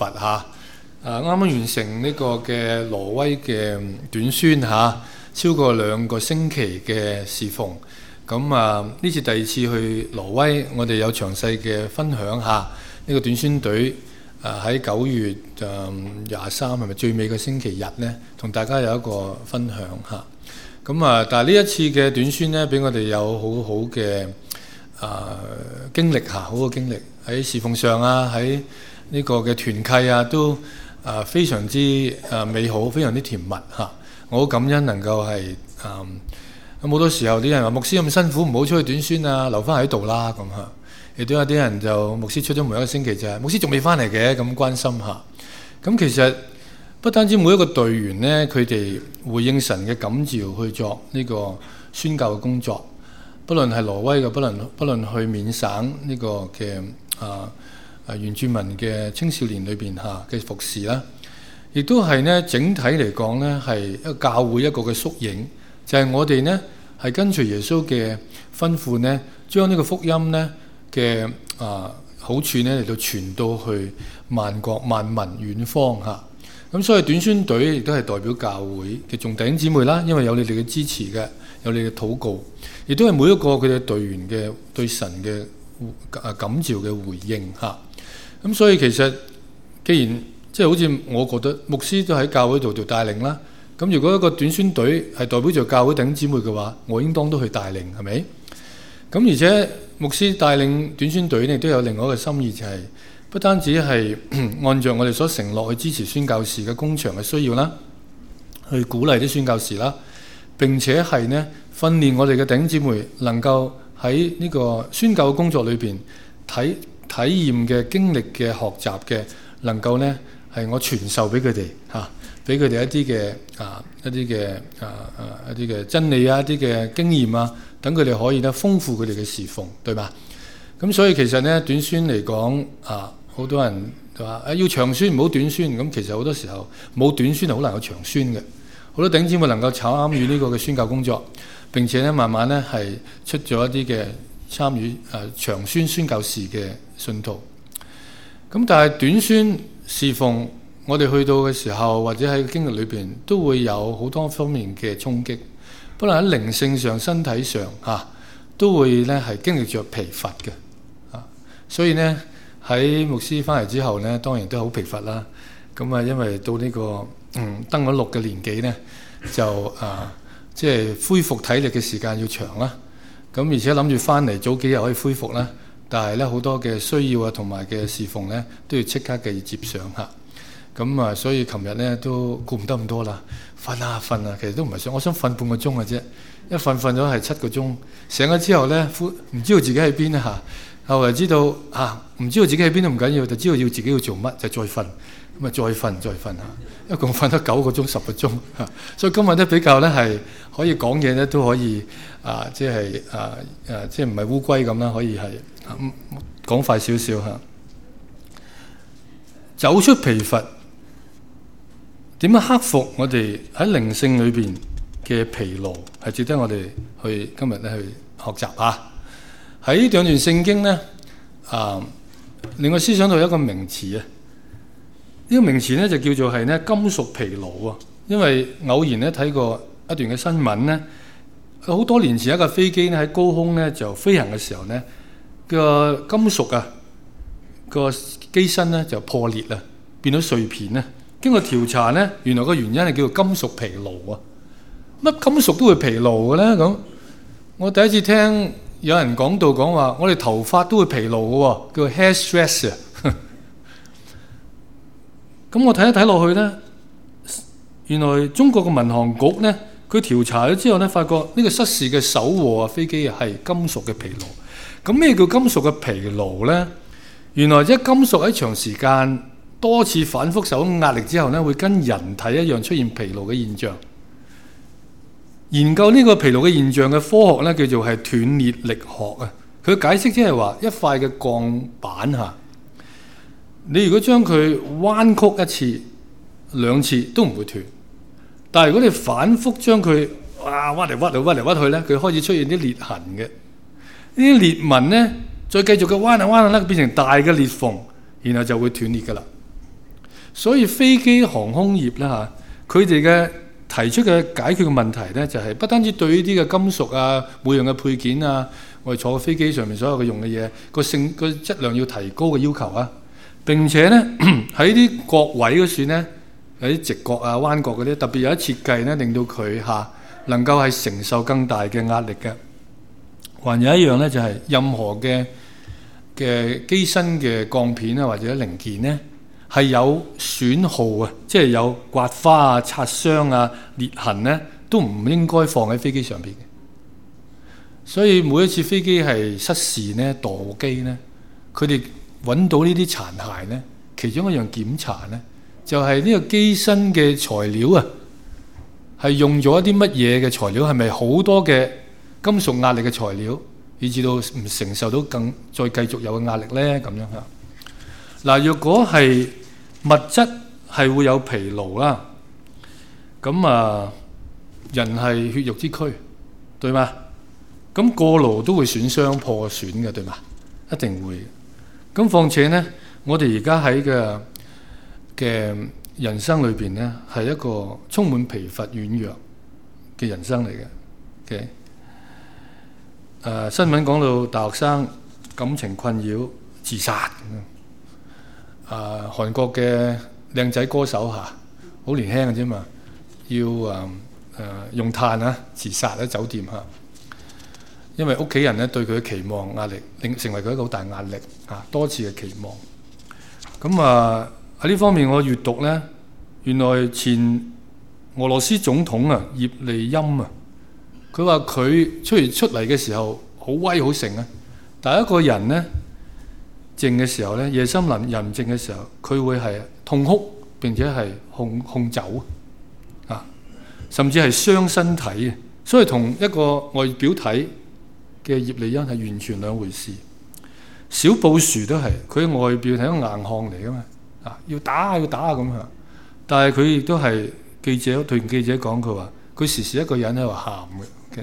乏嚇。啱啱完成呢個嘅挪威嘅短宣嚇，超過2個星期嘅侍奉。咁呢次第2次去挪威，我哋有詳細嘅分享下呢個短宣隊喺9月23係咪最尾嘅星期日呢，同大家有一個分享下。咁但係呢一次嘅短宣呢，俾我哋有好好嘅經歷嚇，好嘅經歷喺侍奉上喺呢個嘅團契都非常之美好，非常之甜蜜嚇。我好感恩能夠係咁好多時候啲人話牧師咁辛苦，唔好出去短宣留翻喺度啦咁嚇。亦都有啲人就牧師出咗門1個星期就係牧師仲未翻嚟嘅咁關心下。咁其實不單止每一個隊員呢，佢哋回應神嘅感召去作呢個宣教嘅工作，不論係挪威嘅，不論去緬省呢個嘅原住民嘅青少年裏邊嘅服侍啦，亦都係呢整體嚟講呢係一個教會一個嘅縮影，就係我哋呢係跟隨耶穌嘅吩咐呢，將呢個福音呢嘅好處呢嚟到傳到去萬國萬民遠方嚇。咁所以短宣隊亦都係代表教會嘅眾弟兄姊妹啦，因為有你哋嘅支持嘅，有你嘅禱告，亦都係每一個佢哋隊員嘅對神嘅感召嘅回應嚇。咁所以其實既然即係好似我覺得牧師都喺教會度做帶領啦，咁如果一個短宣隊係代表住教會弟兄姊妹嘅話，我應當都去帶領，係咪？咁而且牧師帶領短宣隊呢，都有另外一個心意，就係不單止係按照我哋所承諾去支持宣教士嘅工場嘅需要啦，去鼓勵啲宣教士啦，並且係呢訓練我哋嘅弟兄姊妹能夠喺呢個宣教嘅工作裏邊體驗嘅經歷嘅學習嘅，能夠呢係我傳授俾佢哋嚇，俾佢哋一啲嘅真理一啲嘅經驗等佢哋可以呢豐富佢哋嘅侍奉，對吧？咁所以其實呢短宣嚟講好多人就話要長宣唔好短宣，咁其實好多時候冇短宣係好難有長宣嘅。好多弟兄姊妹能夠參與呢個嘅宣教工作，並且呢慢慢呢係出咗一啲嘅參與長宣教士嘅信徒。咁但係短宣侍奉，我哋去到嘅時候或者喺經歷裏邊都會有好多方面嘅衝擊，不論喺靈性上、身體上都會呢係經歷着疲乏嘅所以呢喺牧師翻嚟之後呢，當然都好疲乏啦。咁因為到呢個登咗6嘅年紀呢，就即係恢復體力嘅時間要長啦。咁而且諗住翻嚟早幾日可以恢復啦，但係呢好多嘅需要同埋嘅侍奉呢，都要即刻嘅接上下。咁所以琴日呢都顧唔得咁多啦，瞓其實都唔係想，我想瞓半個鐘嘅啫，一瞓咗係7個鐘，醒咗之後呢，唔知道自己喺邊後來知道唔知道自己喺邊都唔緊要，就知道自己要做乜就再瞓，咁再瞓一共瞓得9個鐘10個鐘所以今日都比較呢係可以講嘢呢都可以即係唔係烏龜咁啦，可以係講快少少走出疲乏，點樣克服我哋喺靈性裏邊嘅疲勞，係值得我哋今日咧去學習喺呢2段聖經呢，令我思想到一個名詞呢個名詞呢就叫做係呢金屬疲勞因為偶然呢睇過一段嘅新聞呢，好多年前一架飛機呢喺高空呢就飛行嘅時候呢，個金屬個機身呢就破裂啦，變咗碎片呢。經過調查呢，原來個原因係叫做金屬疲勞乜金屬都會疲勞嘅呢？咁我第一次聽有人講話，我哋頭髮都會疲勞嘅叫 hair stress 咁我睇一睇落去呢，原來中國嘅民航局呢，佢調查咗之後呢，發覺呢個失事嘅手舵飛機係金屬嘅疲勞。咁咩叫金屬嘅疲勞呢？原來即係金屬喺長時間多次反覆受壓力之後呢，會跟人體一樣出現疲勞嘅現象。研究呢個疲勞嘅現象嘅科學呢，叫做係斷裂力學佢解釋即係話一塊嘅鋼板你如果將佢彎曲一次、2次都唔會斷，但係如果你反覆將佢屈嚟屈去呢，佢開始出現啲裂痕嘅。呢啲裂紋呢，再繼續嘅彎咧，變成大嘅裂縫，然後就會斷裂噶啦。 所以飛機航空業啦嚇，佢哋嘅提出嘅解決嘅問題咧，就係不單止對呢啲嘅金屬啊、每樣嘅配件啊，我哋坐飛機上面所有嘅用嘅嘢個質量要提高嘅要求啊。並且咧喺啲角位嗰處咧，有啲直角啊、彎角嗰啲，特別有啲設計咧，令到佢能夠係承受更大嘅壓力嘅。還有一樣咧，就係任何嘅機身嘅鋼片啊，或者零件咧，係有損耗啊，即係有刮花啊、擦傷啊、裂痕咧，都唔應該放喺飛機上邊嘅。所以每一次飛機係失事咧、墮機咧，佢哋揾到呢啲殘骸咧，其中一樣檢查咧，就係呢個機身嘅材料啊，係用咗一啲乜嘢嘅材料？係咪好多嘅金屬壓力嘅材料，以至到唔承受到再繼續有嘅壓力咧？咁樣嚇。嗱，若果係物質係會有疲勞啦，咁人係血肉之軀，對嘛？咁過勞都會損傷破損嘅，對嘛？一定會。咁況且呢，我哋而家喺嘅人生裏邊呢，係一個充滿疲乏軟弱嘅人生嚟嘅。新聞講到大學生感情困擾自殺咁樣。韓國嘅靚仔歌手好年輕嘅啫嘛，要用炭自殺喺酒店因為屋企人咧對佢嘅期望壓力，令成為佢一個好大壓力多次嘅期望。咁喺呢方面我閱讀咧，原來前俄羅斯總統葉利欽佢話佢出嚟嘅時候好威好盛但係一個人咧靜嘅時候咧，夜深人靜嘅時候，佢會係痛哭並且係控酒甚至係傷身體嘅。所以同一個外表睇嘅葉利欽係完全兩回事。小布殊都係，佢外表係一個硬漢嚟噶嘛，要打咁但係佢亦都係對記者講，佢話佢時時一個人喺度喊嘅。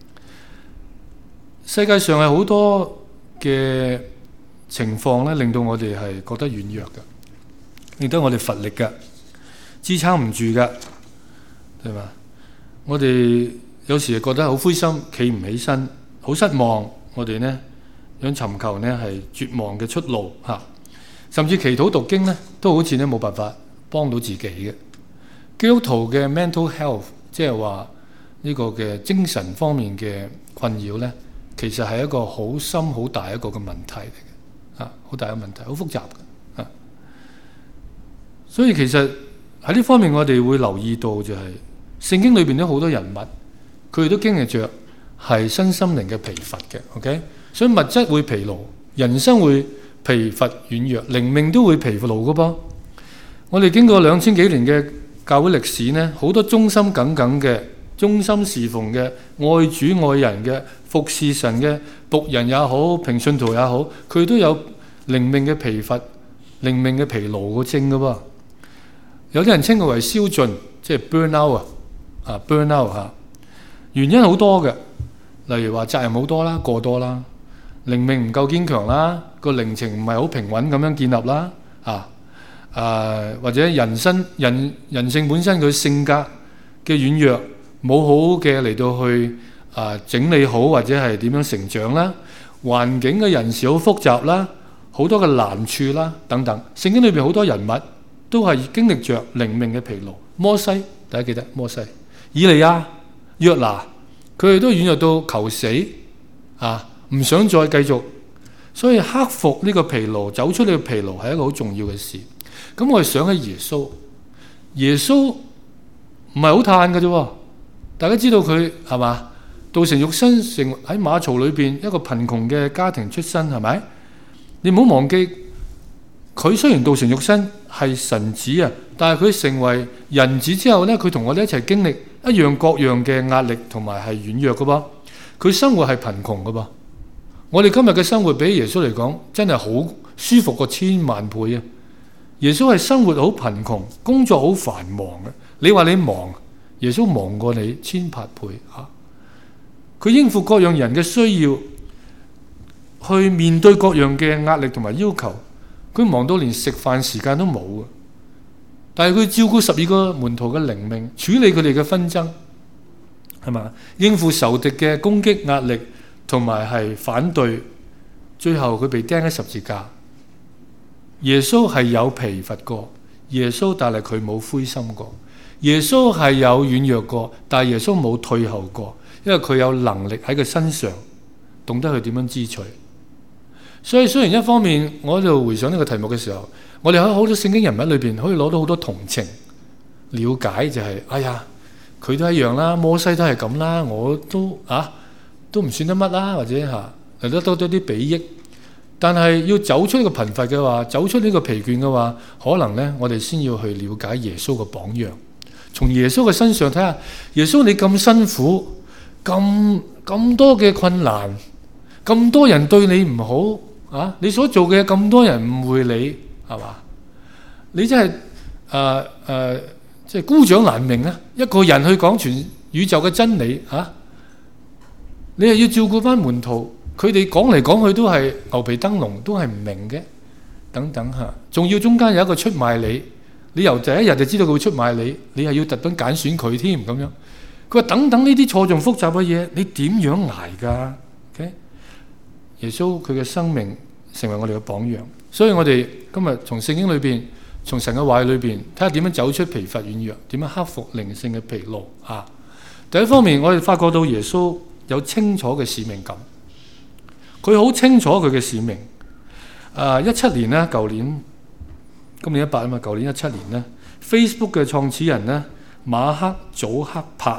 世界上係好多嘅情況咧，令到我哋係覺得軟弱嘅，令到我哋乏力嘅，支撐唔住嘅，對嘛？我哋有時係覺得好灰心，企唔起身，好失望。我哋呢想尋求呢係絕望嘅出路甚至祈禱讀經呢都好似呢冇辦法幫到自己嘅。基督徒嘅 mental health， 即係話呢個嘅精神方面嘅困擾呢，其實係一個好深好大一個嘅問題嚟嘅，好大嘅問題，好複雜嘅。所以其實喺呢方面我哋會留意到就係聖經裏邊都好多人物，佢哋都經歷着係身心靈嘅疲乏嘅。OK， 所以物質會疲勞，人生會疲乏軟弱，靈命都會疲勞嘅噃。我哋經過2000幾年嘅教會歷史呢，好多忠心耿耿嘅、忠心侍奉嘅、愛主愛人嘅、服侍神嘅僕人也好、平信徒也好，佢都有靈命嘅疲乏、靈命嘅疲勞嘅症嘅噃。有啲人稱佢為燒盡，即係 burn out burn out 原因好多嘅，例如話責任好多啦、過多啦，靈命唔夠堅強啦，個靈情唔係好平穩咁樣建立啦，或者人性本身佢性格嘅軟弱，冇好嘅嚟到去整理好，或者係點樣成長啦，環境嘅人事好複雜啦，好多嘅難處啦等等。聖經裏邊好多人物都係經歷着靈命嘅疲勞。摩西，大家記得摩西、以利亞、約拿，佢哋都軟弱到求死唔想再繼續。所以克服呢個疲勞，走出呢個疲勞係一個好重要嘅事。咁我哋想起耶穌，耶穌唔係好嘆嘅啫。大家知道佢係嘛？道成肉身，成喺馬槽裏邊一個貧窮嘅家庭出身，係咪？你唔好忘記，佢雖然道成肉身係神子但係佢成為人子之後呢，佢同我哋一齊經歷一樣各樣嘅壓力同埋係軟弱嘅噃。佢生活係貧窮嘅噃。我哋今日嘅生活比耶穌嚟講真係好舒服過千萬倍啊！耶穌係生活好貧窮，工作好繁忙嘅。你話你忙，耶穌忙過你千百倍佢應付各樣人嘅需要，去面對各樣嘅壓力同埋要求。佢忙到連食飯時間都冇但係佢照顧12個門徒嘅靈命，處理佢哋嘅紛爭，係嘛？應付仇敵嘅攻擊壓力同埋係反對，最後佢被釘喺十字架。耶穌係有疲乏過，耶穌但係佢冇灰心過。耶穌係有軟弱過，但係耶穌冇退後過，因為佢有能力喺佢身上，懂得佢點樣支取。所以雖然一方面我喺度回想呢個題目嘅時候，我哋喺好多聖經人物裏邊可以攞到好多同情、了解，就係哎呀，佢都一樣啦，摩西都係咁啦，我都唔算得乜啦，或者嚟得多啲裨益。但係要走出呢個貧乏嘅話，走出呢個疲倦嘅話，可能呢，我哋先要去了解耶穌嘅榜樣，從耶穌嘅身上睇下，耶穌你咁辛苦，咁多嘅困難，咁多人對你唔好啊，你所做嘅咁多人誤會你，係嘛？你真係即係孤掌難鳴啊！一個人去講全宇宙嘅真理你係要照顧翻門徒。佢哋講嚟講去都係牛皮燈籠，都係唔明嘅，等等仲要中間有一個出賣你，你由第一日就知道佢會出賣你，你係要特登揀選佢添咁樣。佢話等等呢啲錯綜複雜嘅嘢，你點樣捱㗎？Okay? 耶穌佢嘅生命成為我哋嘅榜樣，所以我哋今日從聖經裏邊，從神嘅話語裏邊，睇下點樣走出疲乏軟弱，點樣克服靈性嘅疲勞第一方面，我哋發覺到耶穌有清楚嘅使命感。佢好清楚佢嘅使命。17年咧，舊年今年18啊嘛，舊年17年咧 ，Facebook 嘅創始人咧，馬克祖克柏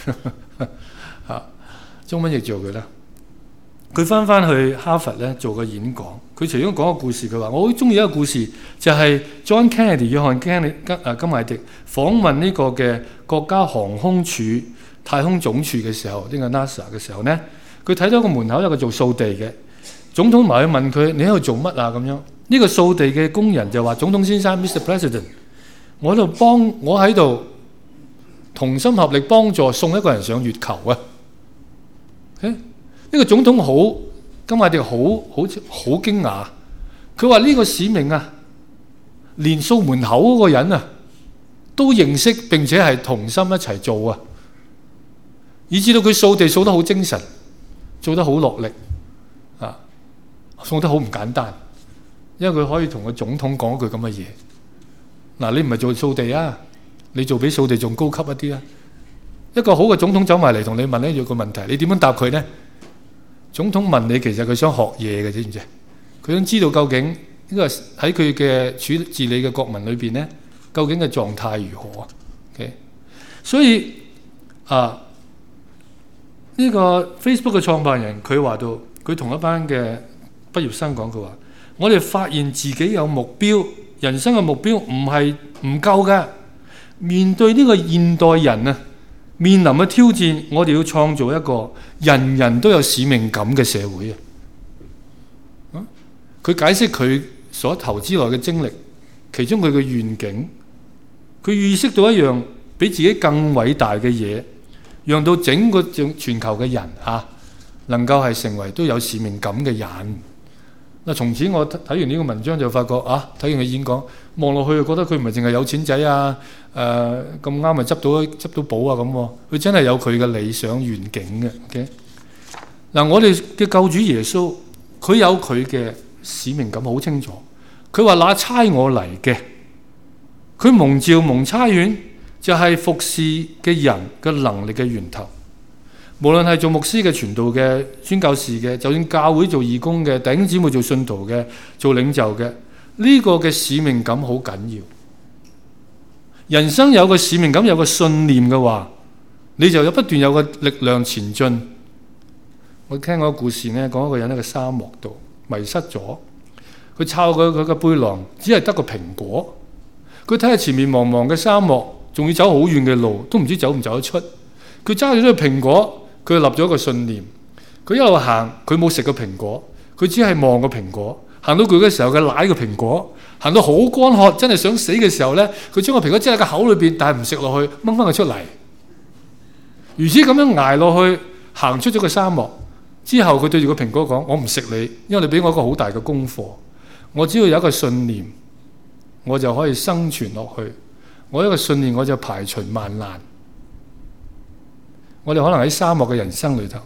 中文譯做佢啦。佢翻去哈佛咧做個演講，佢其中講個故事，佢話我好中意一個故事，就係 John Kennedy 約翰甘迺迪訪問呢個嘅國家航空署太空總署嘅時候，呢個 NASA 嘅時候咧。佢睇到個門口有個做掃地嘅總統埋去問佢：你喺度做乜啊？咁樣呢個掃地嘅工人就話：總統先生 ，Mr. President， 我喺度同心合力幫助送一個人上月球啊！呢個總統甘迺迪好驚訝，佢話呢個使命連掃門口嗰個人都認識並且係同心一齊做以至到佢掃地掃得好精神。做得好落力做得好唔簡單，因為佢可以同個總統講一句咁嘅嘢。你唔係做掃地你做比掃地仲高級一啲一個好嘅總統走埋嚟同你問一個問題，你點樣答佢呢？總統問你，其實佢想學嘢嘅，知唔知？佢想知道究竟呢個喺佢嘅治理嘅國民裏邊呢，究竟嘅狀態如何所以呢個 Facebook 嘅創辦人佢話到，佢同一班嘅畢業生講，佢話：我哋發現自己有目標，人生嘅目標唔係唔夠㗎。面對呢個現代人面臨嘅挑戰，我哋要創造一個人人都有使命感嘅社會佢解釋佢所投資來嘅精力，其中佢嘅願景，佢意識到一樣比自己更偉大嘅嘢。讓到整個全球嘅人能夠係成為都有使命感嘅人。從此我睇完呢個文章就發覺睇完佢演講，望落去就覺得佢唔係淨係有錢仔咁啱咪執到寶咁。佢真係有佢嘅理想願景嘅。我哋嘅救主耶穌，佢有佢嘅使命感好清楚。佢話那差我嚟嘅，佢蒙召蒙差遣。就係服侍嘅人嘅能力嘅源頭，無論係做牧師嘅、傳道嘅、宣教士嘅，就算教會做義工嘅、弟兄姊妹做信徒嘅、做領袖嘅，呢個嘅使命感好緊要。人生有個使命感，有個信念嘅話，你就不斷有個力量前進。我聽過個故事呢，講一個人喺個沙漠度迷失咗，佢抄佢個背囊，只係得個蘋果，佢睇下前面茫茫嘅沙漠。仲要走好遠嘅路，都唔知走唔走得出。佢揸住呢個蘋果，佢立咗一個信念。佢一路行，佢冇食個蘋果，佢只係望個蘋果。行到佢嘅時候，佢舐個蘋果。行到好乾渴，真係想死嘅時候呢，佢將個蘋果擠喺個口裏邊，但係唔食落去，掹翻佢出嚟。如此咁樣捱落去，行出咗個沙漠之後，佢對住個蘋果講：我唔食你，因為你俾我一個好大嘅功課。我只要有一個信念，我就可以生存落去。 我一個信念我就排除萬難。我哋可能喺沙漠嘅人生裏頭，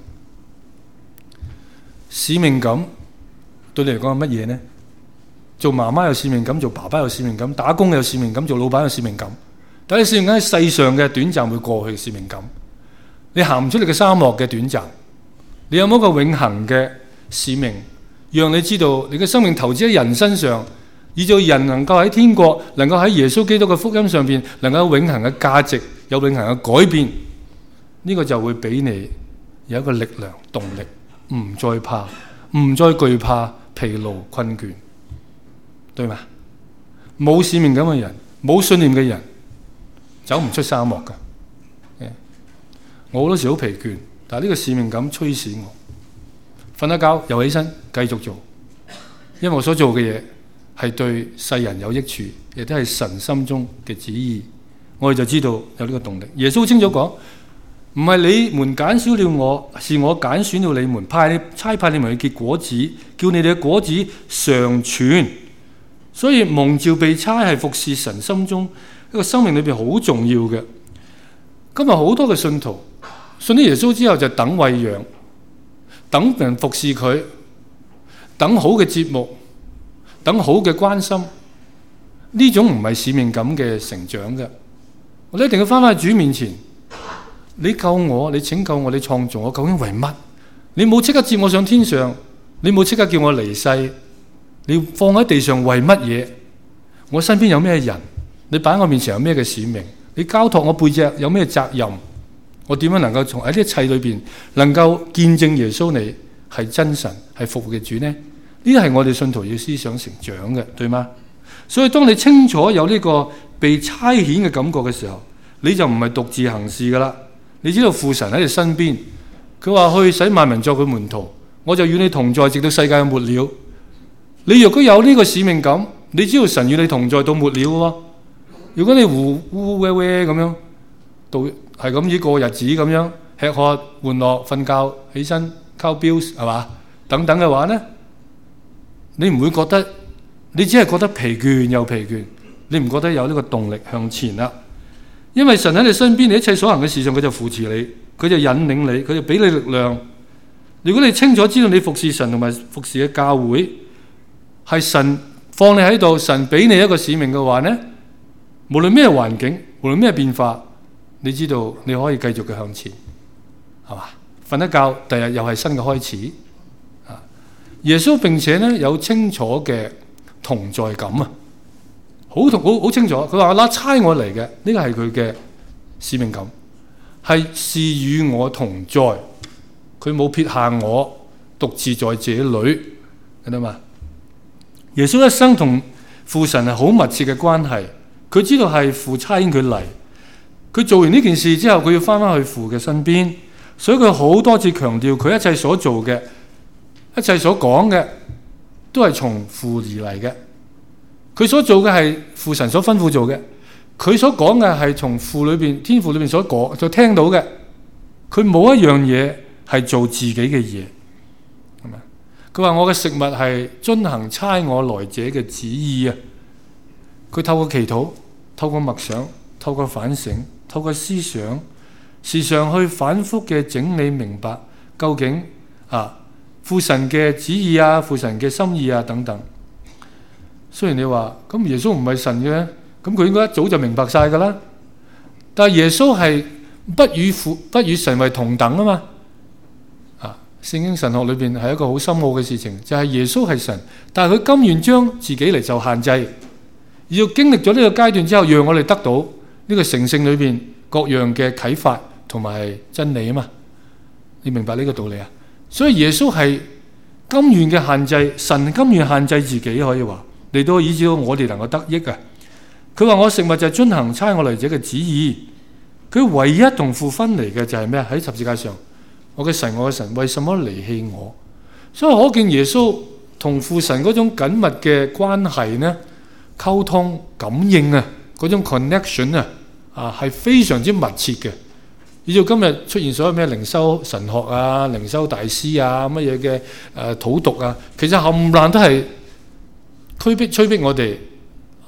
使命感對你嚟講係乜嘢呢？做媽媽有使命感，做爸爸有使命感，打工有使命感，做老闆有使命感。但係使命感喺世上嘅短暫會過去嘅使命感，你行唔出你嘅沙漠嘅短暫。你有冇一個永恆嘅使命，讓你知道你嘅生命投資喺人身上，以至人能夠喺天國，能夠喺耶穌基督嘅福音上邊，能夠有永恆嘅價值，有永恆嘅改變。呢個就會俾你有一個力量、動力，唔再怕，唔再懼怕疲勞困倦，對嗎？冇使命感嘅人，冇信念嘅人，走唔出沙漠噶。我好多時好疲倦，但係呢個使命感驅使我，瞓一覺又起身繼續做，因為我所做嘅嘢係對世人有益處，亦都係神心中嘅旨意。我哋就知道有呢個動力。耶穌清楚講，唔係你們揀選了我，是我揀選了你們，差派你們去結果子，叫你哋嘅果子常存。所以蒙召被差係服侍神心中一個生命裏邊好重要嘅。今日好多嘅信徒信咗耶穌之後就等餵養，等人服侍佢，等好嘅節目，等好嘅關心。呢種唔係使命感嘅成長嘅。我哋一定要翻返去主面前。你救我，你拯救我，你創造我，究竟為乜？你冇即刻接我上天上，你冇即刻叫我離世，你放喺地上為乜嘢？我身邊有咩人？你擺喺我面前有咩嘅使命？你交託我背脊有咩責任？我點樣能夠從喺呢一切裏邊能夠見證耶穌你係真神，係復活嘅主呢？呢啲係我哋信徒要思想成長嘅，對嗎？所以當你清楚有呢個被差遣嘅感覺嘅時候，你就唔係獨自行事噶啦。你知道父神喺你身邊，佢話去使萬民作佢門徒，我就與你同在，直到世界嘅末了。你若果有呢個使命感，你知道神與你同在到末了喎。如果你糊糊歪歪咁樣，到係咁以過日子咁樣，吃喝玩樂瞓覺起身交 bills 係嘛等等嘅話呢，你唔會覺得，你只係覺得疲倦又疲倦，你唔覺得有呢個動力向前啦。因為神喺你身邊，你一切所行嘅事上，佢就扶持你，佢就引領你，佢就俾你力量。如果你清楚知道你服侍神同埋服侍嘅教會係神放你喺度，神俾你一個使命嘅話呢，無論咩環境，無論咩變化，你知道你可以繼續嘅向前，係嘛？瞓一覺，第日又係新嘅開始。耶穌並且呢有清楚嘅同在感啊！好清楚，佢話差我嚟嘅，呢個係佢嘅使命感，是與我同在，佢冇撇下我，獨自在這裏，記得嘛？耶穌一生同父神係好密切嘅關係，佢知道係父差遣佢嚟，佢做完呢件事之後，佢要翻返去父嘅身邊，所以佢好多次強調佢一切所做嘅，一切所講嘅，都係從父而嚟嘅。佢所做嘅係父神所吩咐做嘅，佢所講嘅係從父裏邊、天父裏邊所講、所聽到嘅。佢冇一樣嘢係做自己嘅嘢，係咪？佢話我嘅食物係遵行差我來者嘅旨意啊！佢透過祈禱、透過默想、透過反省、透過思想，時常去反覆嘅整理明白究竟父神嘅旨意啊、父神嘅心意啊等等。雖然你話咁耶穌唔係神嘅，咁佢應該一早就明白晒噶啦。但係耶穌係不與神為同等啊嘛。聖經神學裏邊係一個好深奧嘅事情，就係耶穌係神，但係佢甘願將自己嚟受限制，要經歷咗呢個階段之後，讓我哋得到呢個成聖裏邊各樣嘅啟發同埋真理啊嘛。你明白呢個道理啊？所以耶穌係甘願嘅限制，神甘願限制自己，可以話。嚟到以至到我哋能夠得益啊！佢話我食物就係遵行差我嚟者嘅旨意。佢唯一同父分離嘅就係咩？喺十字架上，我嘅神，我嘅神，為什麼離棄我？所以可見耶穌同父神嗰種緊密嘅關係呢，溝通感應啊，嗰種 connection 係非常之密切嘅。以至今日出現所有咩靈修神學啊、靈修大師啊、乜嘢嘅討讀啊，其實冚唪唥都係催逼我哋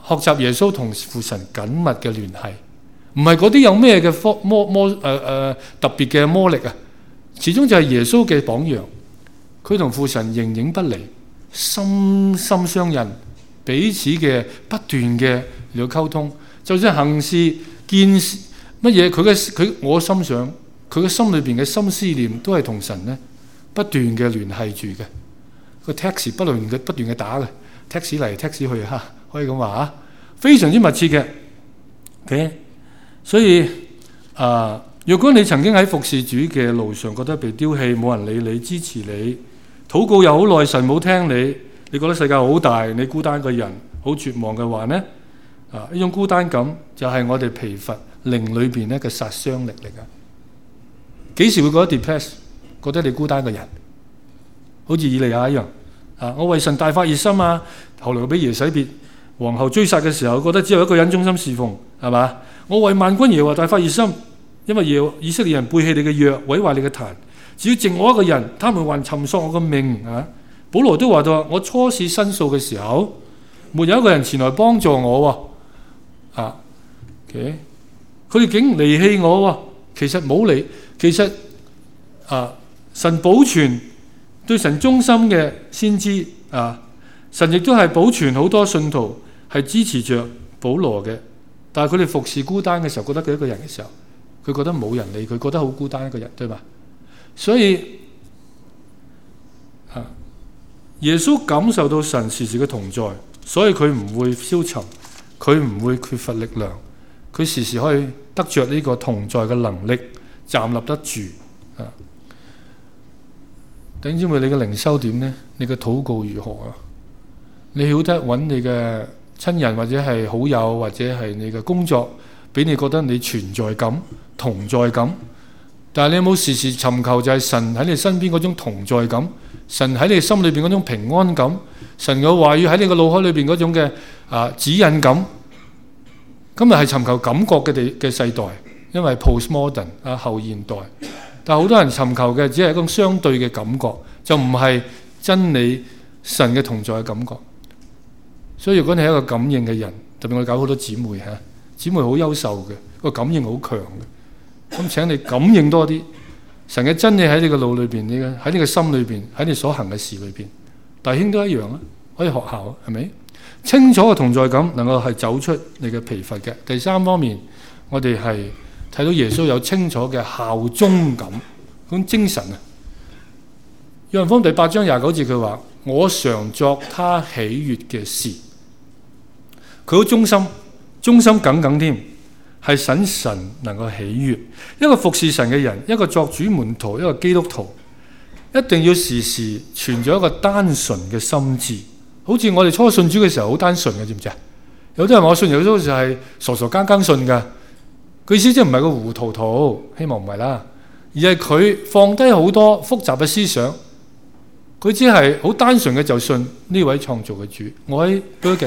學習耶穌同父神緊密嘅聯繫，唔係嗰啲有咩嘅特別嘅魔力啊，始終就係耶穌嘅榜樣。佢同父神形影不離，心心相印，彼此嘅不斷嘅嚟到溝通。就算行事見事乜嘢，我心想佢嘅心裏邊嘅心思念都係同神咧不斷嘅聯繫住嘅。個 text 不斷嘅打嘅 text 嚟 text 去嚇，可以咁話啊，非常之密切嘅。OK， 所以若果你曾經喺服侍主嘅路上覺得被丟棄，冇人理你、支持你，禱告又好耐，神冇聽你，你覺得世界好大，你孤單個人，好絕望嘅話呢，呢種孤單感就係我哋疲乏靈裏邊咧嘅殺傷力嚟噶。幾時會覺得 depressed？ 覺得你孤單個人，好似以利亞一樣我為神大發熱心啊，後來俾耶洗別皇后追殺嘅時候，覺得只有一個人忠心侍奉，係嘛？我為萬軍耶和華大發熱心，因為以色列人背棄你嘅約，毀壞你嘅壇，只要剩我一個人，他們還尋索我嘅命啊！保羅都話到，我初試申訴嘅時候，沒有一個人前來幫助我佢哋竟離棄我其實冇離，其實神保存對神忠心嘅先知神亦都係保存好多信徒係支持着保羅嘅，但係佢哋服侍孤單嘅時候，覺得佢一個人嘅時候，佢覺得冇人理佢，覺得好孤單一個人，對吧？所以耶穌感受到神時時嘅同在，所以佢唔會消沉，佢唔會缺乏力量，佢時時可以得着呢個同在嘅能力，站立得住弟兄姊妹，你嘅靈修點呢？你嘅禱告如何啊？你曉得揾你嘅親人或者係好友或者係你嘅工作，俾你覺得你存在感、同在感，但係你有冇時時尋求就係神喺你身邊嗰種同在感，神喺你心裏邊嗰種平安感，神嘅話語喺你個腦海裏邊嗰種嘅指引感。今日係尋求感覺嘅世代，因為 postmodern 後現代，但係好多人尋求嘅只係一種相對嘅感覺，就唔係真理神嘅同在嘅感覺。所以如果你係一個感應嘅人，特別我哋搞好多姊妹姊妹好優秀嘅，個感應好強嘅，咁請你感應多啲神嘅真理喺你個腦裏邊，喺你嘅心裏邊，喺你所行嘅事裏邊。弟兄都一樣可以學效係咪？清楚嘅同在感能夠係走出你嘅疲乏嘅。第三方面，我哋係睇到耶穌有清楚嘅效忠感，嗰種精神約翰福音第8章29節佢話：我常作他喜悅嘅事。佢好忠心耿耿添，係使神能夠喜悅。一個服侍神嘅人，一個作主門徒，一個基督徒，一定要時時存咗一個單純嘅心志。好似我哋初信主嘅時候好單純嘅，知唔知啊？有啲人話我信耶穌就係傻傻更更信噶，佢意思即係唔係個糊塗塗，希望唔係啦，而係佢放低好多複雜嘅思想，佢只係好單純嘅就信呢位創造嘅主。我喺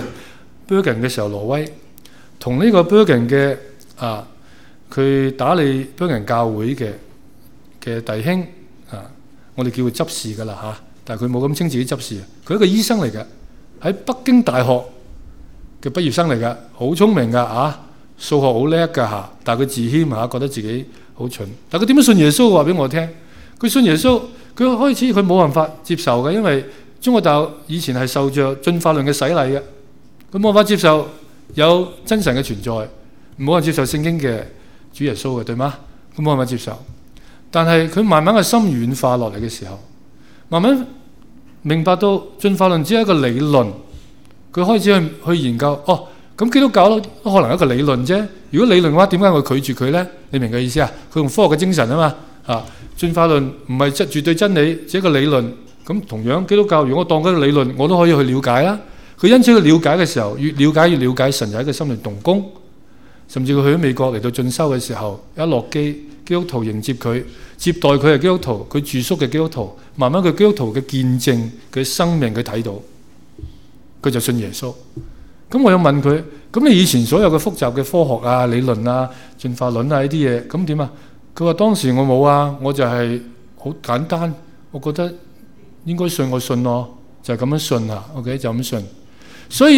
Bergen 嘅時候，挪威同呢個 Bergen 嘅佢打理 Bergen 教會嘅弟兄我哋叫佢執事噶啦但係佢冇咁稱自己執事，佢係一個醫生嚟嘅，喺北京大學嘅畢業生嚟嘅，好聰明噶數學好叻噶但係佢自謙覺得自己好蠢。但係佢點樣信耶穌？話俾我聽，佢信耶穌，佢開始佢冇辦法接受嘅，因為中國大學以前係受着進化論嘅洗禮嘅，佢冇辦法接受有真神嘅存在，冇辦法接受聖經嘅主耶穌嘅，對嗎？佢冇辦法接受。但係佢慢慢嘅心軟化落嚟嘅時候，慢慢明白到進化論只係一個理論，佢開始去研究。咁基督教都可能係一個理論啫。如果理論嘅話，點解我拒絕佢呢？你明嘅意思啊？佢用科學嘅精神啊嘛。進化論唔係絕對真理，只係一個理論。咁同樣基督教，如果我當嗰個理論，我都可以去了解啦。佢因此去了解嘅時候，越了解神就喺佢心裏動工。甚至佢去咗美國嚟到進修嘅時候，一落機，基督徒迎接佢，接待佢係基督徒，佢住宿嘅基督徒，慢慢佢基督徒嘅見證，佢生命佢睇到，佢就信耶穌。咁我又問佢：咁你以前所有嘅複雜嘅科學理論進化論呢啲嘢，咁點啊？佢話當時我冇我就係好簡單，我覺得應該信我信咯，就係咁樣信OK 就咁信。所以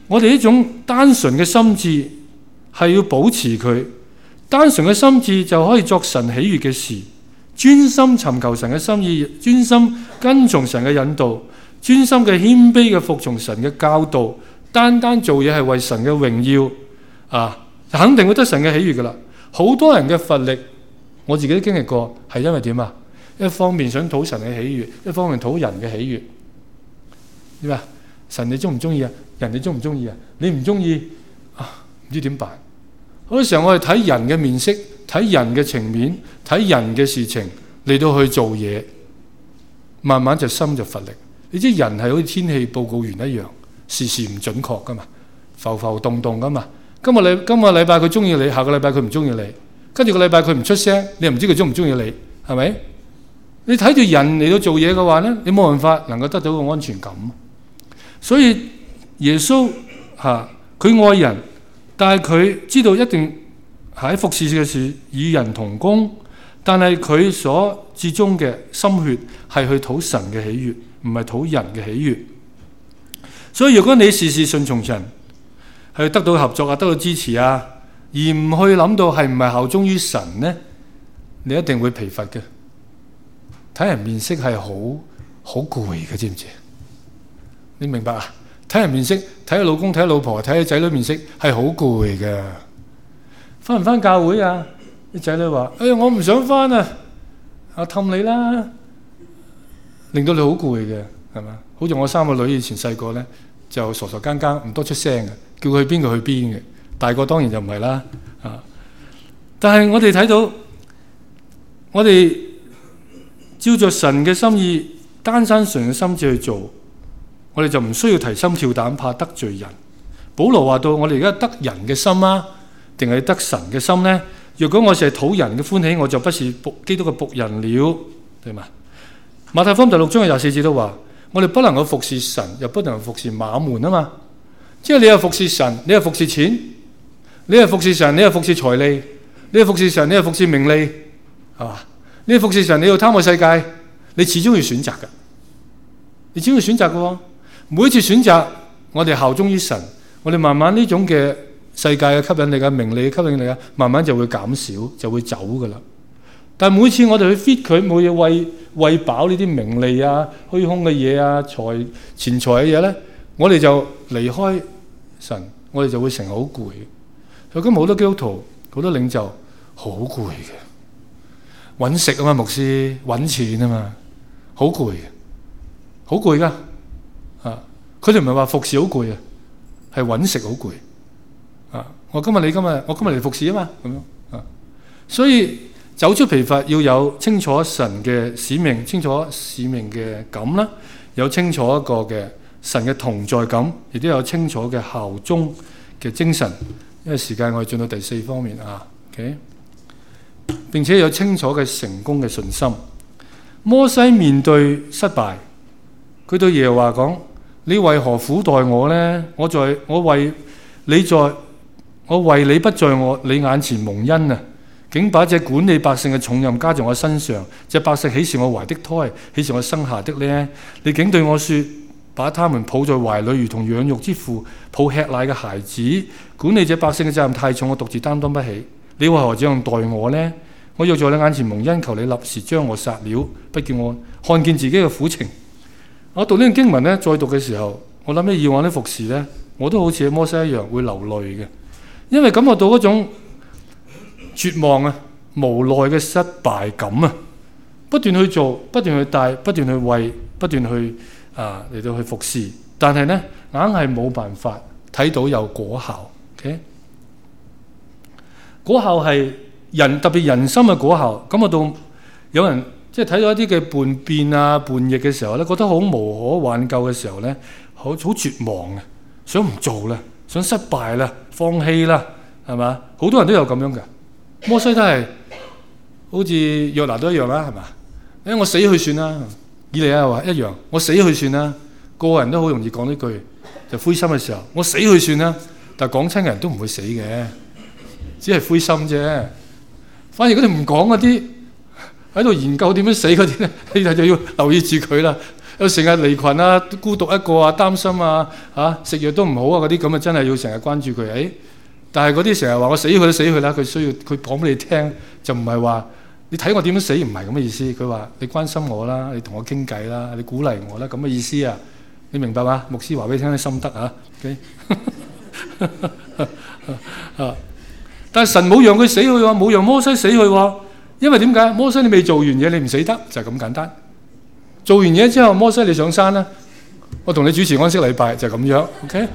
我哋呢種單純嘅心志係要保持佢。單純嘅心志就可以作神喜悅嘅事，專心尋求神嘅心意，專心跟從神嘅引導，專心嘅謙卑嘅服從神嘅教導，單單做嘢係為神嘅榮耀啊，肯定會得神嘅喜悅噶啦。好多人嘅乏力，我自己都經歷過，係因為點啊？一方面想討神嘅喜悅，一方面討人嘅喜悅。點啊？神你中唔中意啊？人你中唔中意啊？你唔中意啊？唔知點辦？好多時候我哋睇人嘅面色，睇人嘅情面，睇人嘅事情嚟到去做嘢，慢慢就心就乏力。你知人係好似天氣報告員一樣，時時唔準確噶嘛，浮浮動動噶嘛。今個禮拜佢中意你，下個禮拜佢唔中意你，跟住個禮拜佢唔出聲，你又唔知佢中唔中意你，係咪？你睇住人嚟到做嘢嘅話呢，你冇辦法能夠得到個安全感。所以耶穌佢愛人。但係佢知道一定喺服侍嘅事與人同工，但係佢所至終嘅心血係去討神嘅喜悅，唔係討人嘅喜悅。所以如果你事事順從神，係得到合作啊，得到支持啊，而唔去諗到係唔係效忠於神呢，你一定會疲乏嘅。睇人面色係好攰嘅，知唔知？你明白啊？睇人面色，睇下老公，睇下老婆，睇下仔女面色，係好攰嘅。翻唔翻教會啊？啲仔女話：哎呀，我唔想翻啊！氹你啦，令到你好攰嘅，係嘛？好似我三個女以前細個咧，就傻傻更更，唔多出聲嘅，叫佢去邊個去邊嘅。大個當然就唔係啦。但係我哋睇到，我哋照着神嘅心意，單單純嘅心志去做。我哋就唔需要提心吊膽，怕得罪人。保羅話到：我哋而家得人嘅心啊，定係得神嘅心呢？若果我係討人嘅歡喜，我就不是基督嘅僕人了，對嘛？馬太福音第6章嘅24節都話：我哋不能夠服侍神，又不能夠服侍馬門啊嘛。即係你又服侍神，你又服侍錢；你又服侍神，你又服侍財利；你又服侍神，你又服侍名利，係嘛？你又服侍神，你又貪愛世界，你始終要選擇㗎。你始終要選擇㗎喎。每一次選擇，我哋效忠於神，我哋慢慢呢種嘅世界嘅吸引力啊、名利嘅吸引力啊，慢慢就會減少，就會走噶啦。但係每次我哋去 fit 佢，冇嘢餵飽呢啲名利啊、虛空嘅嘢啊、錢財嘅嘢咧，我哋就離開神，我哋就會成日好攰。所以今日好多基督徒、好多領袖好攰嘅，揾食啊嘛，牧師揾錢啊嘛，好攰嘅，好攰噶。佢哋唔係話服侍好攰啊，係揾食好攰啊！我今日嚟服侍啊嘛，咁樣啊，所以走出疲乏要有清楚神嘅使命，清楚使命嘅感啦，有清楚一個嘅神嘅同在感，亦都有清楚嘅效忠嘅精神。因為時間我哋進到第4方面啊 ，OK， 並且有清楚嘅成功嘅信心。摩西面對失敗，佢對耶和華講：你為何苦待我呢？我為你不在你眼前蒙恩啊！竟把這管理百姓嘅重任加在我身上，這百姓豈是我懷的胎，豈是我生下的呢？你竟對我說，把他們抱在懷裏，如同養育之父抱吃奶嘅孩子。管理這百姓嘅責任太重，我獨自擔當不起。你為何這樣待我呢？我要在你眼前蒙恩，求你立時將我殺了，不叫我看見自己嘅苦情。我讀呢個經文咧，再讀嘅時候，我諗起以往啲服侍咧，我都好似摩西一樣會流淚嘅，因為感覺到嗰種絕望啊、無奈嘅失敗感啊，不斷去做，不斷去帶，不斷去餵，不斷去嚟到去服侍，但係咧硬係冇辦法睇到有果效。Okay? 果效係特別人心嘅果效，感覺到有人。即係睇到一啲嘅叛變啊、叛逆嘅時候咧，覺得好無可挽救嘅時候咧，好絕望嘅，想唔做啦，想失敗啦，放棄啦，係嘛？好多人都有咁樣嘅。摩西都係好似約拿都一樣啦，係嘛？我死去算啦。以利亞話一樣，我死去算啦。個個人都好容易講呢句，就灰心嘅時候，我死去算啦。但係講親嘅人都唔會死嘅，只係灰心啫。反而嗰啲唔講嗰啲，喺度研究點樣死嗰啲咧，你就要留意住佢啦。 又成日離群啊，孤獨一個啊，擔心啊，食藥都唔好啊，嗰啲咁啊，真係要成日關注佢。但係嗰啲成日話我死去都死去啦，佢需要佢講俾你聽，就唔係話你睇我點樣死，唔係咁嘅意思。佢話你關心我啦，你同我傾偈啦，你鼓勵我啦，咁嘅意思啊，你明白嘛？牧師話俾你聽啲心得啊。Okay? 但係神冇讓佢死去喎，冇讓摩西死去喎，因為點解？摩西你未做完嘢，你唔死得，就係咁簡單。做完嘢之後，摩西你上山啦，我同你主持安息禮拜，就係咁樣。OK。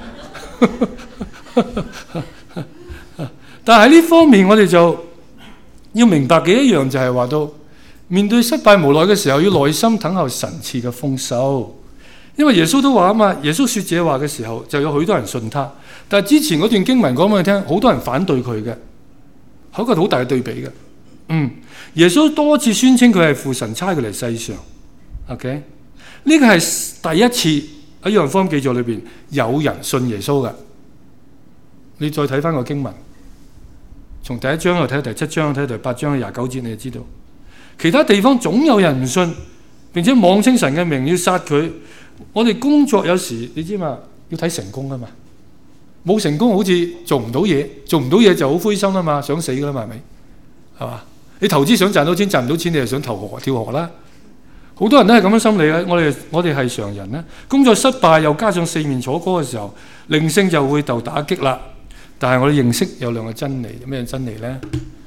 但係喺呢方面，我哋就要明白嘅一樣就係話到，面對失敗無奈嘅時候，要耐心等候神賜嘅豐收。因為耶穌都話啊嘛，耶穌說這話嘅時候，就有許多人信他。但係之前嗰段經文講俾你聽，好多人反對佢嘅，係一個好大嘅對比嘅。耶穌多次宣稱佢係父神差佢嚟世上。OK， 呢個係第一次喺約翰福音記載裏邊有人信耶穌嘅。你再睇翻個經文，從第1章又睇到第7章，睇到第8章嘅29節，你就知道其他地方總有人唔信，並且妄稱神嘅名要殺佢。我哋工作有時你知嘛，要睇成功啊嘛，冇成功好似做唔到嘢，做唔到嘢就好灰心啊嘛，想死噶啦嘛，係咪？係嘛？你投資想賺到錢，賺唔到錢你就想投河跳河啦。好多人都係咁樣心理嘅。我哋係常人咧，工作失敗又加上四面楚歌嘅時候，靈性就會受打擊啦。但係我哋認識有兩個真理，咩真理咧？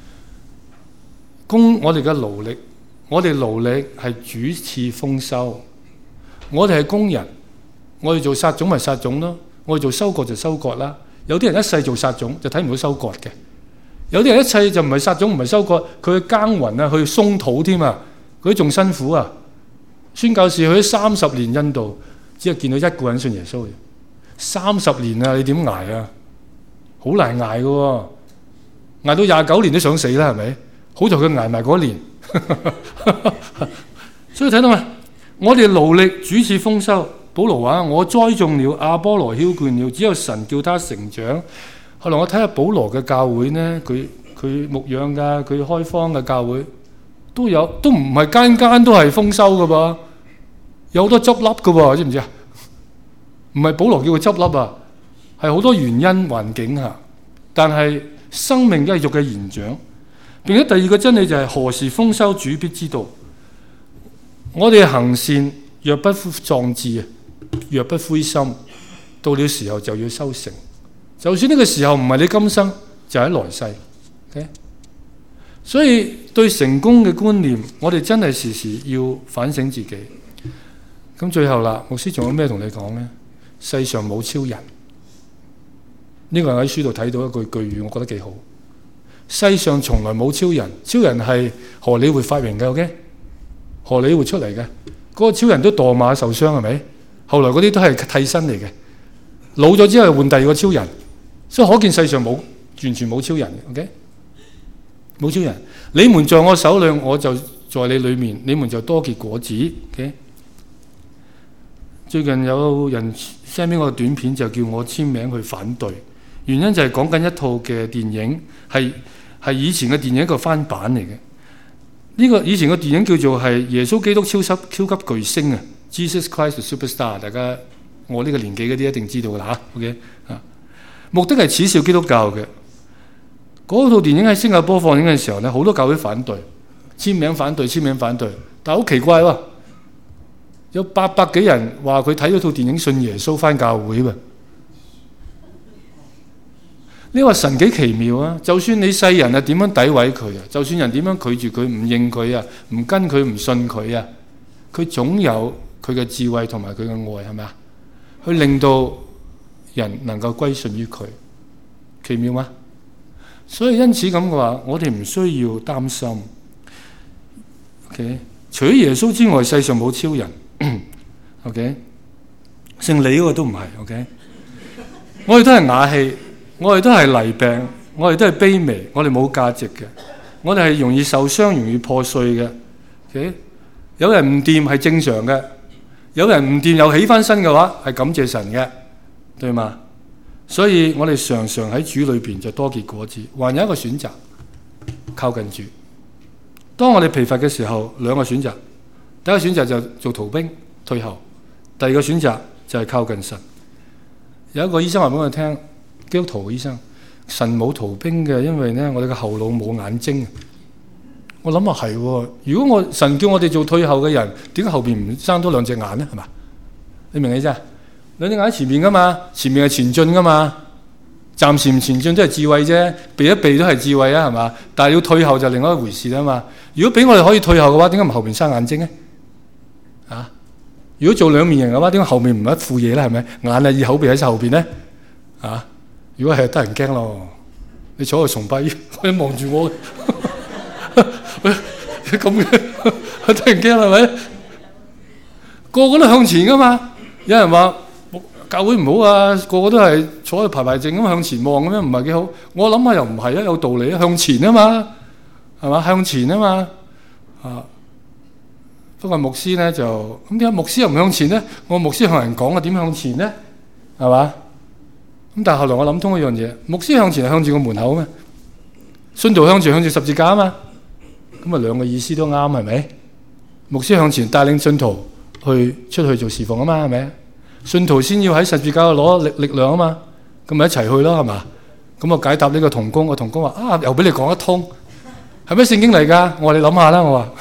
我哋嘅勞力，我哋勞力係主賜豐收。我哋係工人，我哋做撒種咪撒種咯，我哋做收割就收割啦。有啲人一世做撒種就睇唔到收割嘅，有啲人一世就唔係撒種唔係收割，佢去耕耘啊，去鬆土添啊，嗰啲仲辛苦啊。宣教士去咗30年印度，只係見到一個人信耶穌嘅，30年啊，你點捱啊？好難捱嘅喎，捱到29年都想死啦，係咪？好在佢捱埋嗰年，所以睇到嘛，我哋勞力主賜豐收。保羅話：我栽種了，亞波羅澆灌了，只有神叫他成長。後來我睇下保羅嘅教會呢，佢牧養㗎，佢開荒嘅教會都有，都唔係間間都係豐收嘅噃，有好多執笠嘅喎，知唔知啊？唔係保羅叫佢執笠啊，係好多原因環境下，但係生命繼續嘅延長。並且第二個真理就係何時豐收，主必知道。我哋行善若不壯志，若不灰心，到了時候就要收成。就算呢個時候唔係你今生，就喺來世。Okay? 所以對成功嘅觀念，我哋真係時時要反省自己。咁最後啦，牧師仲有咩同你講呢？世上冇超人。呢個喺書度睇到一句語，我覺得幾好。世上從來冇超人，超人係荷里活發明嘅。OK， 荷里活出嚟嘅嗰個超人都墮馬受傷係咪？後來嗰啲都係替身嚟嘅，老咗之後換第二個超人，所以可見世上冇完全冇超人嘅。OK， 冇超人。你們在我手裏，我就在你裏面，你們就多結果子。OK， 最近有人 send 俾我個短片，就叫我簽名去反對，原因就係講緊一套嘅電影，係以前嘅電影一個翻版嚟嘅。呢個以前嘅電影叫做係耶穌基督超級巨星啊 ，Jesus Christ Superstar。大家我呢個年紀嗰啲一定知道㗎啦嚇。OK 啊，目的係恥笑基督教嘅。嗰套電影喺新加坡放映嘅時候咧，好多教會反對，簽名反對，但係好奇怪喎，有800幾人話佢睇咗套電影信耶穌返教會喎。你話神幾奇妙啊！就算你世人啊點樣詆毀佢啊，就算人點樣拒絕佢、唔認佢啊、唔跟佢、唔信佢啊，佢總有佢嘅智慧同埋佢嘅愛，係咪啊？去令到人能夠歸順於佢，奇妙嗎？所以因此咁嘅話，我哋唔需要擔心。OK， 除咗耶穌之外，世上冇超人。OK， 姓李嗰個都唔係。OK， 我哋都係瓦器。我哋都係泥病，我哋都係卑微，我哋冇價值嘅，我哋係容易受傷、容易破碎嘅。Okay? 有人唔掂係正常嘅，有人唔掂又起翻身嘅話係感謝神嘅，對嗎？所以我哋常常喺主裏邊就多結果子。還有一個選擇，靠近主。當我哋疲乏嘅時候，兩個選擇，第一個選擇就做逃兵， 退後。第二個選擇就係靠近神。有一個醫生話俾我聽，基督徒醫生，神冇逃兵嘅，因為呢，我哋嘅後腦冇眼睛。我諗啊係喎，如果神叫我哋做退後嘅人，點解後邊唔生多兩隻眼呢？係嘛？你明唔明啫？兩隻眼喺前面噶嘛，前面係前進噶嘛，暫時唔前進都係智慧啫，避一避都係智慧啊，係嘛？但係要退後就另外一回事啦嘛。如果俾我哋可以退後嘅話，點解唔後邊生眼睛呢？啊？如果做兩面人嘅話，點解後面唔係一副嘢咧？係咪眼啊耳口鼻喺晒後邊咧？啊！如果係得人驚咯，你坐喺度崇拜，你望住我，咁嘅得人驚係咪？個個都向前噶嘛。有人話教會唔好啊，個個都係坐喺度排排正咁向前望咁樣，唔係幾好。我諗下又唔係啊，有道理啊，向前啊嘛，係嘛？向前啊嘛，啊！不過牧師咧就咁，點解牧師又唔向前咧？我牧師向人講啊，點向前咧？係嘛？咁但係後來我諗通一樣嘢，牧師向前係向住個門口咩？信徒向住十字架啊嘛。咁啊兩個意思都啱，係咪？牧師向前帶領信徒出去做侍奉啊嘛，係咪？信徒先要喺十字架度攞力量啊嘛，咁咪一齊去咯，係嘛？咁我解答呢個同工，個同工話啊，又俾你講得通，係咩聖經嚟㗎？我話你諗下啦，我話。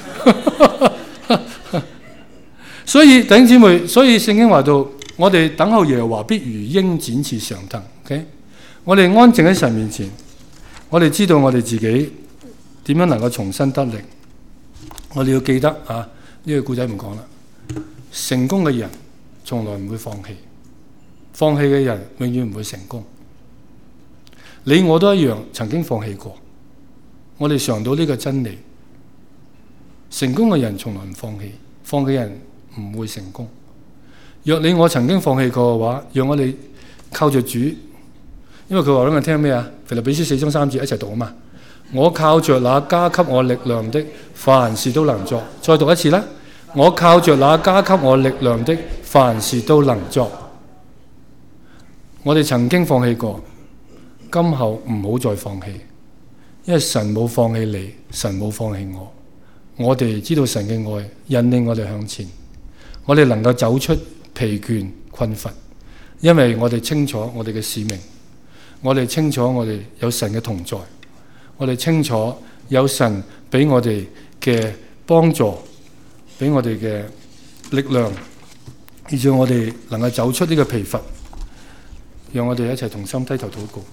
所以弟兄姊妹，所以聖經話到，我哋等候耶和華必如鷹展翅上騰。OK， 我哋安靜喺神面前，我哋知道我哋自己點樣能夠重新得力。我哋要記得啊，呢個故仔唔講啦。成功嘅人從來唔會放棄，放棄嘅人永遠唔會成功。你我都一樣，曾經放棄過。我哋嘗到呢個真理，成功嘅人從來唔放棄，放棄人唔會成功。若你我曾經放棄過嘅話，讓我哋靠着主，因為佢話俾我聽咩啊？腓立比書4章3節一齊讀啊嘛。我靠着那加給我力量的，凡事都能做。再讀一次啦。我靠着那加給我力量的，凡事都能做。我哋曾經放棄過，今後唔好再放棄，因為神冇放棄你，神冇放棄我。我哋知道神嘅愛引領我哋向前，我哋能夠走出疲倦困乏，因為我哋清楚我哋嘅使命，我哋清楚我哋有神嘅同在，我哋清楚有神俾我哋嘅幫助，俾我哋嘅力量，以致我哋能夠走出呢個疲乏。讓我哋一齊同心低頭禱告。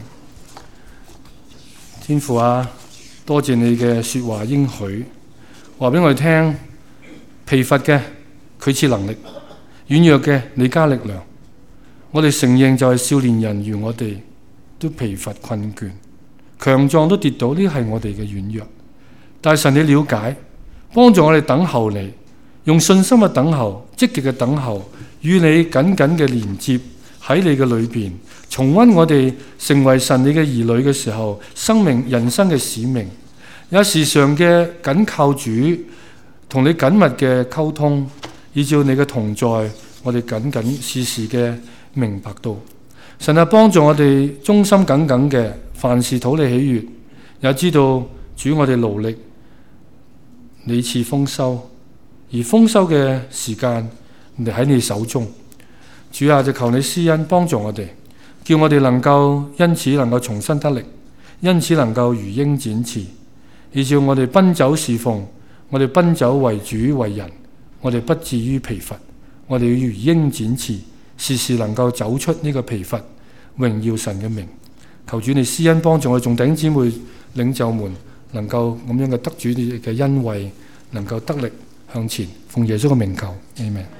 天父啊，多謝你嘅說話應許，話俾我哋聽，疲乏嘅佢賜能力，軟弱嘅你加力量。我哋承認就係少年人如我哋都疲乏困倦，強壯都跌倒，呢係我哋嘅軟弱。但係神你了解，幫助我哋等候你，用信心嘅等候，積極嘅等候，與你緊緊嘅連接喺你嘅裏邊，重溫我哋成為神你嘅兒女嘅時候，生命人生嘅使命，有時常嘅緊靠主，同你緊密嘅溝通，以照你嘅同在，我哋緊緊時時嘅明白到，神啊，幫助我哋忠心耿耿嘅，凡事討你喜悅，也知道主我哋勞力，你賜豐收，而豐收嘅時間喺你手中。主啊，就求你施恩幫助我哋，叫我哋能夠因此能夠重新得力，因此能夠如鷹展翅，以致我哋奔走侍奉，我哋奔走為主為人，我哋不至於疲乏，我哋要如鷹展翅，時時能夠走出呢個疲乏，榮耀神嘅名。求主你施恩幫助我哋眾弟兄姊妹領袖們，能夠咁樣嘅得主你嘅恩惠，能夠得力向前，奉耶穌嘅名求，阿們。